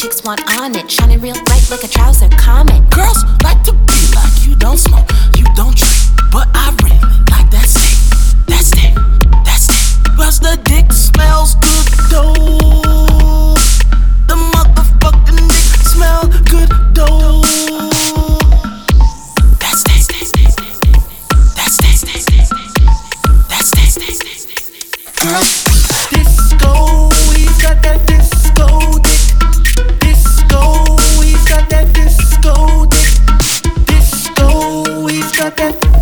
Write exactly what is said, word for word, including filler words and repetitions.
chicks want on it, shining real bright like a trouser comet. Girls like to be like you don't smoke, you don't drink, but I really like that stick, that stick, that stick. Plus the dick smells good though. The motherfucking dick smell good though. That stick, that stick, that stick. Girl, disco, he's got that disco dick. Disco, he's got that disco dick. Disco, he's got that.